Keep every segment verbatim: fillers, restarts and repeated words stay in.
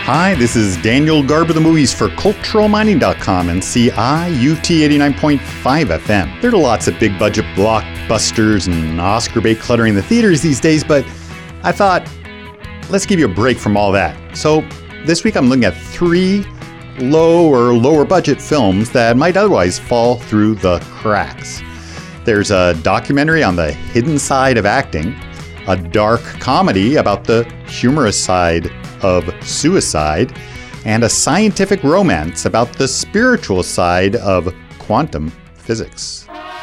Hi, this is Daniel Garb of the Movies for Cultural Mining dot com and C I U T eighty-nine point five F M. There are lots of big budget blockbusters and Oscar bait cluttering the theaters these days, but I thought, let's give you a break from all that. So this week I'm looking at three low or lower budget films that might otherwise fall through the cracks. There's a documentary on the hidden side of acting, a dark comedy about the humorous side of suicide, and a scientific romance about the spiritual side of quantum physics.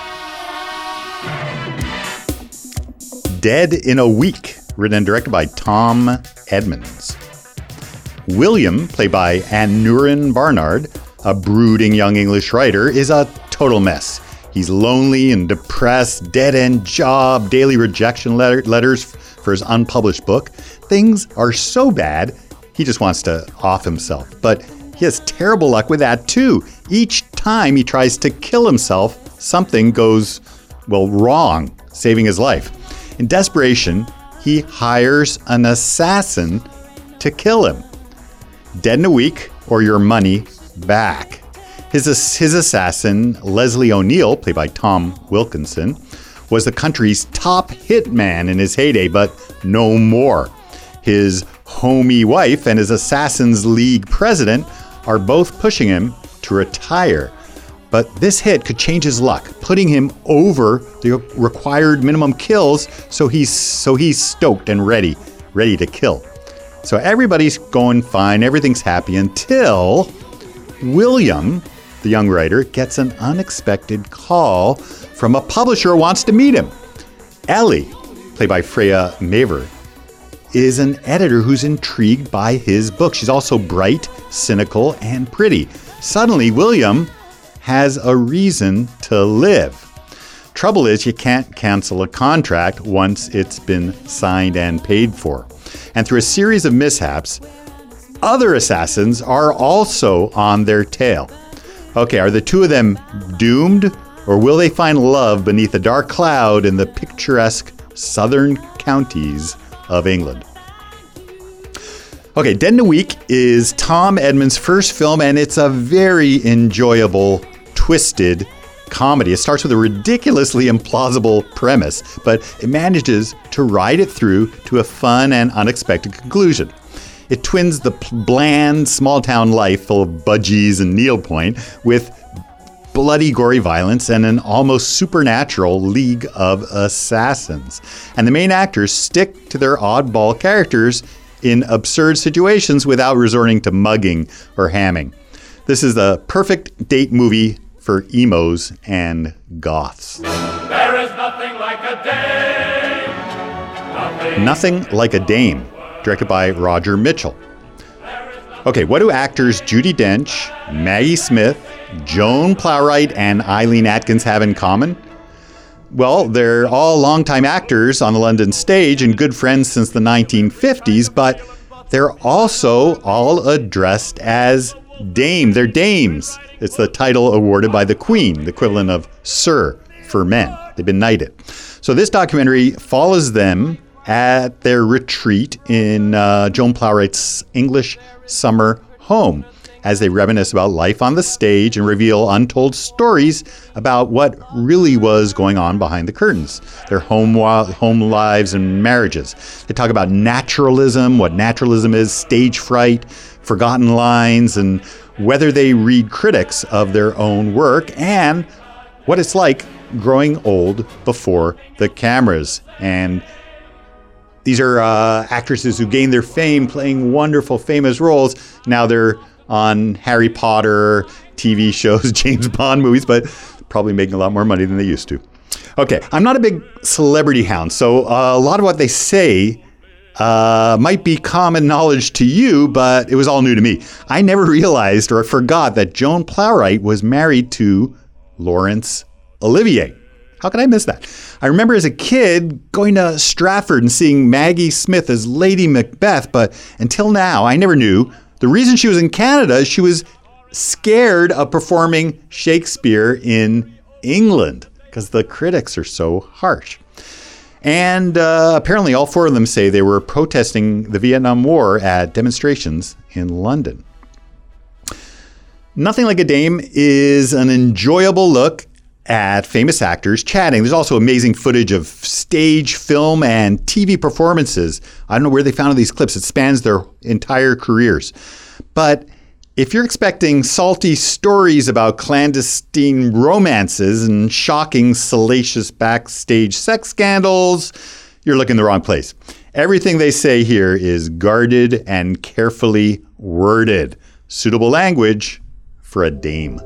Dead in a Week, written and directed by Tom Edmonds. William, played by Aneurin Barnard, a brooding young English writer, is a total mess. He's lonely and depressed, dead-end job, daily rejection letter- letters for his unpublished book. Things are so bad, he just wants to off himself. But he has terrible luck with that too. Each time he tries to kill himself, something goes, well, wrong, saving his life. In desperation, he hires an assassin to kill him. Dead in a Week, or your money back. His, his assassin, Leslie O'Neill, played by Tom Wilkinson, was the country's top hitman in his heyday, but no more. His homie wife and his Assassin's League president are both pushing him to retire. But this hit could change his luck, putting him over the required minimum kills, so he's so he's stoked and ready, ready to kill. So everybody's going fine, everything's happy until William, the young writer, gets an unexpected call from a publisher who wants to meet him. Ellie, played by Freya Maver, is an editor who's intrigued by his book. She's also bright, cynical, and pretty. Suddenly, William has a reason to live. Trouble is, you can't cancel a contract once it's been signed and paid for. And through a series of mishaps, other assassins are also on their tail. Okay, are the two of them doomed, or will they find love beneath a dark cloud in the picturesque southern counties of England? Okay, Dead in a Week is Tom Edmonds' first film, and it's a very enjoyable, twisted comedy. It starts with a ridiculously implausible premise, but it manages to ride it through to a fun and unexpected conclusion. It twins the bland, small-town life full of budgies and needlepoint with bloody, gory violence and an almost supernatural league of assassins. And the main actors stick to their oddball characters in absurd situations without resorting to mugging or hamming. This is the perfect date movie for emos and goths. There is nothing like a dame. Nothing, Nothing Like a Dame, directed by Roger Mitchell. Okay, what do actors Judi Dench, Maggie Smith, Joan Plowright, and Eileen Atkins have in common? Well, they're all longtime actors on the London stage and good friends since the nineteen fifties, but they're also all addressed as dame. They're dames. It's the title awarded by the Queen, the equivalent of Sir for men. They've been knighted. So this documentary follows them at their retreat in uh, Joan Plowright's English summer home as they reminisce about life on the stage and reveal untold stories about what really was going on behind the curtains, their home wa- home lives and marriages. They talk about naturalism, what naturalism is, stage fright, forgotten lines, and whether they read critics of their own work, and what it's like growing old before the cameras. And these are uh, actresses who gained their fame playing wonderful, famous roles. Now they're on Harry Potter, T V shows, James Bond movies, but probably making a lot more money than they used to. Okay, I'm not a big celebrity hound, so uh, a lot of what they say uh, might be common knowledge to you, but it was all new to me. I never realized or forgot that Joan Plowright was married to Laurence Olivier. How could I miss that? I remember as a kid going to Stratford and seeing Maggie Smith as Lady Macbeth, but until now, I never knew the reason she was in Canada is she was scared of performing Shakespeare in England because the critics are so harsh. And uh, apparently all four of them say they were protesting the Vietnam War at demonstrations in London. Nothing Like a Dame is an enjoyable look at famous actors chatting. There's also amazing footage of stage, film, and T V performances. I don't know where they found these clips. It spans their entire careers. But if you're expecting salty stories about clandestine romances and shocking, salacious backstage sex scandals, you're looking in the wrong place. Everything they say here is guarded and carefully worded. Suitable language for a dame.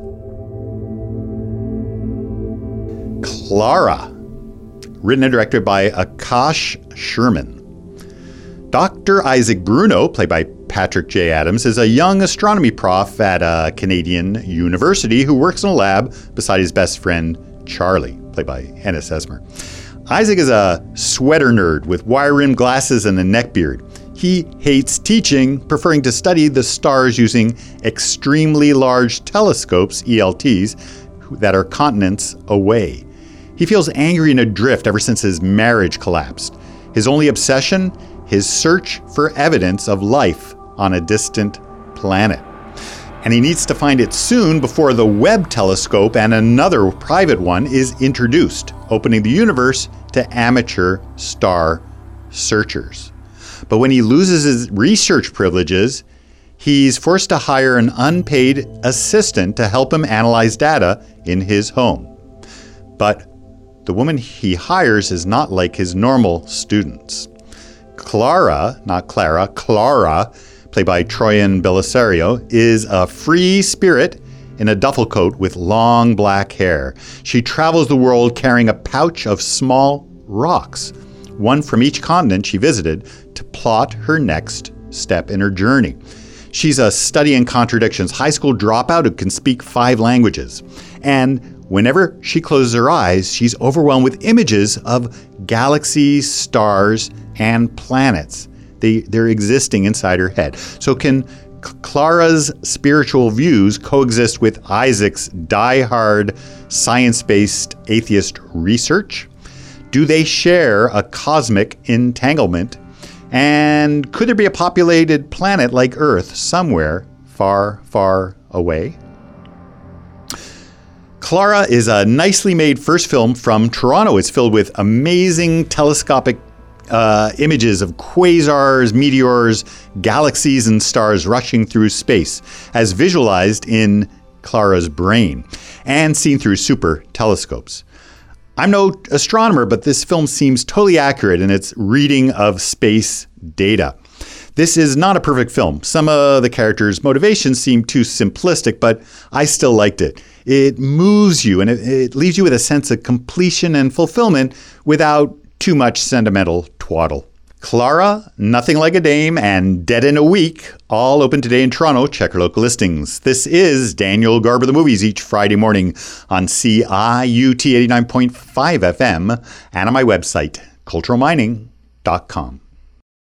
Clara, written and directed by Akash Sherman. Doctor Isaac Bruno, played by Patrick J. Adams, is a young astronomy prof at a Canadian university who works in a lab beside his best friend, Charlie, played by Ennis Esmer. Isaac is a sweater nerd with wire-rimmed glasses and a neckbeard. He hates teaching, preferring to study the stars using extremely large telescopes, E L Ts, that are continents away. He feels angry and adrift ever since his marriage collapsed. His only obsession? His search for evidence of life on a distant planet. And he needs to find it soon before the Webb telescope and another private one is introduced, opening the universe to amateur star searchers. But when he loses his research privileges, he's forced to hire an unpaid assistant to help him analyze data in his home. But the woman he hires is not like his normal students. Clara, not Clara, Clara, played by Troian Bellisario, is a free spirit in a duffel coat with long black hair. She travels the world carrying a pouch of small rocks, one from each continent she visited, to plot her next step in her journey. She's a study in contradictions, high school dropout who can speak five languages. And whenever she closes her eyes, she's overwhelmed with images of galaxies, stars, and planets. They, they're existing inside her head. So can Clara's spiritual views coexist with Isaac's die-hard, science-based atheist research? Do they share a cosmic entanglement? And could there be a populated planet like Earth somewhere far, far away? Clara is a nicely made first film from Toronto. It's filled with amazing telescopic uh, images of quasars, meteors, galaxies, and stars rushing through space, as visualized in Clara's brain and seen through super telescopes. I'm no astronomer, but this film seems totally accurate in its reading of space data. This is not a perfect film. Some of the characters' motivations seem too simplistic, but I still liked it. It moves you and it, it leaves you with a sense of completion and fulfillment without too much sentimental twaddle. Clara, Nothing Like a Dame, and Dead in a Week, all open today in Toronto. Check our local listings. This is Daniel Garber the Movies each Friday morning on C I U T eighty-nine point five F M and on my website, cultural mining dot com.